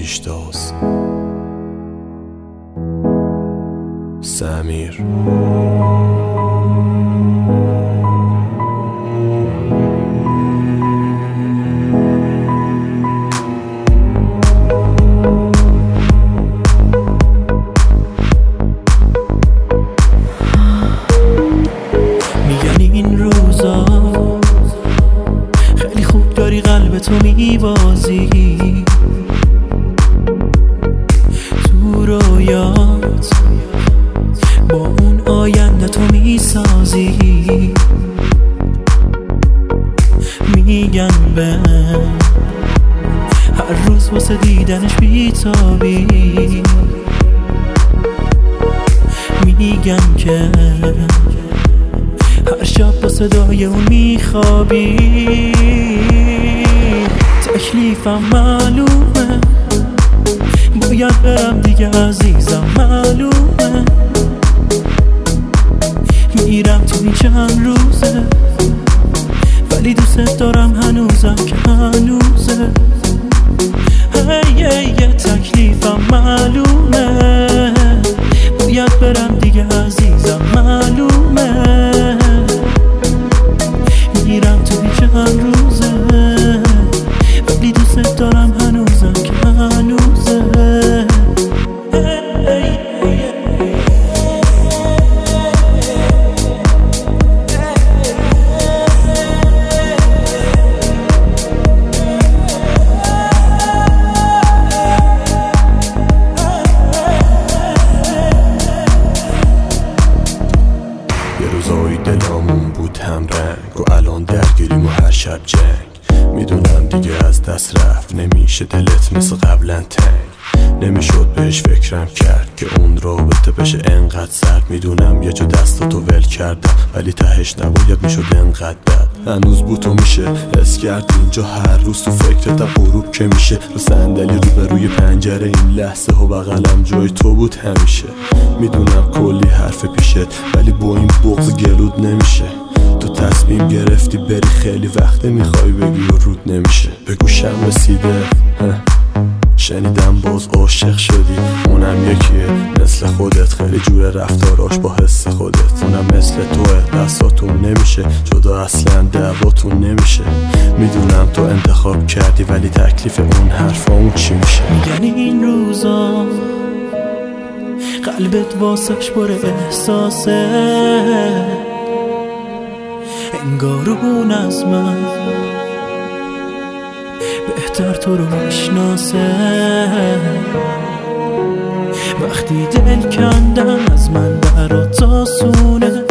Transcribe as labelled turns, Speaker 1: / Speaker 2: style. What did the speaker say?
Speaker 1: پیشتاز. سمیر
Speaker 2: تو میبازی تو رویات، با اون آینده تو میسازی. میگن به هر روز واسه دیدنش بیتابی، میگن که هر شب با صدای اون میخوابی. تکلیفم معلومه، باید برم دیگه عزیزم معلومه. میرم تو این چند روزه، ولی دوست دارم هنوزم که هنوزه. تکلیفم معلومه، باید برم دیگه عزیزم معلومه. میرم تو این چند روزه، ولی دوست دارم هنوزم که هنوزه.
Speaker 1: یه روزایی دلامون بود هم رنگ و الان درگیریم و هر شب جنگ. میدونم دیگه از دست رفت، نمیشه دلت مثل قبلا تنگ. نمیشد بهش فکرم کرد که اون رابطه بشه انقدر سرد. میدونم یه جا دستاتو ول کردم، ولی تهش نباید میشد انقدر بد. هنوز بوتو میشه حس کرد اینجا، هر روز تو فکرتم غروب که میشه. رو صندلی روبروی پنجره این لحظه و بغلم جای تو بود همیشه. میدونم کلی حرف پیشت، ولی با این بغض گلود نمیشه. تو تصمیم گرفتی بری، خیلی وقته میخوای بگی و رود نمیشه. به گوشم رسیده شنیدم باز عاشق شدی. اونم یکیه مثل خودت، خیلی جور رفتاراش با حس خودت. اونم مثل توه، دستاتون نمیشه جدا، اصلا دعواتون نمیشه. میدونم تو انتخاب کردی، ولی تکلیف اون حرفامون چی میشه؟
Speaker 2: میگن این روزا قلبت واسش پر احساسه، انگار اون از من بهتر تو رو میشناسه. وقتی دل کندم از من برات آسونه،